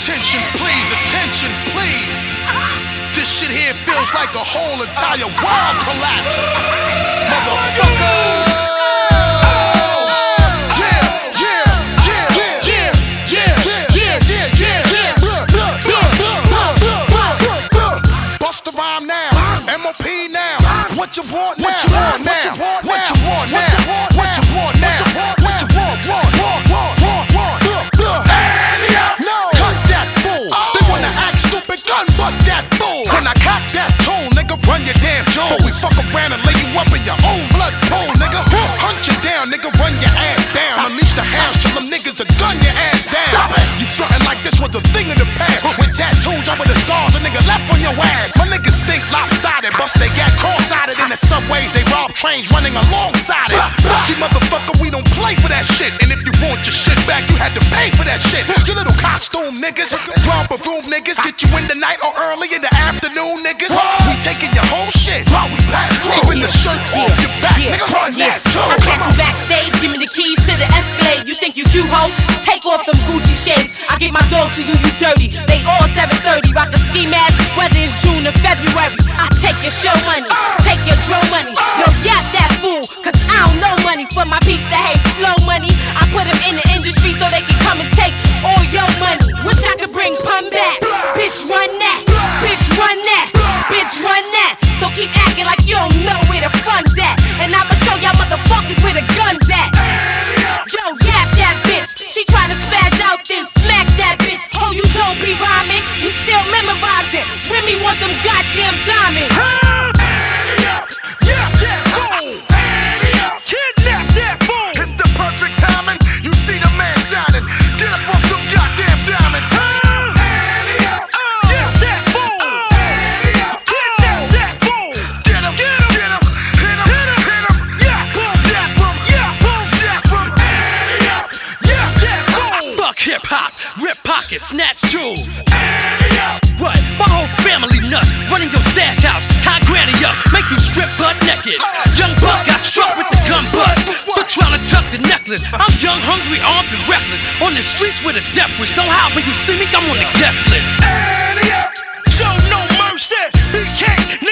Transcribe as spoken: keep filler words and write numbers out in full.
Attention please, attention please. This shit here feels like a whole entire world collapse. Motherfucker. What you want now? What you want now? What you want now? What you want now? What you want? Want? Want? Want? Want? Want? No. Cut that fool. They wanna act stupid, gun butt that fool. When I cock that tool, nigga, run your damn jaw. Before we fuck around and lay you up in your own blood pool, nigga. Hunt you down, nigga, run your ass down. Unleash the hounds, tell them niggas to gun your ass down. You frontin' like this was a thing of the past. With tattoos over the scars, a nigga left on your ass. My niggas think lopsided, bust they got cross-sided in the subways, they rob trains running alongside it. See, motherfucker, we don't play for that shit. And if you want your shit back, you had to pay for that shit. You little costume niggas, romper room niggas, get you in the night or early in the afternoon niggas. We taking your whole shit, even the shirt off your back, nigga. Run that too. I catch you backstage, give me the keys to the Escalade. You think you cute, ho? Take off them Gucci shades. I get my dog to you, you dirty. They all seven thirty, rock a ski mask, whether it's June or February. I take your show money, take your drum money. Yo, yap that fool, cause I don't know money. For my peeps that hate slow money, I put them in the industry so they can come and take all your money. Wish I could bring pun back. Bitch, run that. Bitch, run that. Bitch, run that. So keep acting like you don't know where the fun's at. And I'ma show y'all motherfuckers where the gun's at. Yo, yap that bitch. She tryna spaz out, then smack that bitch. Oh, you don't be rhyming, you still memorize it. Remy want them goddamn diamonds. Hip hop, rip pockets, snatch jewels. What? My whole family nuts. Running your stash house, tie granny up, make you strip butt naked. Young buck got struck with the gun butt for trying to tuck the necklace. I'm young, hungry, armed, and reckless. On the streets with a death wish. Don't howl when you see me, I'm on the guest list. Show no mercy, B K.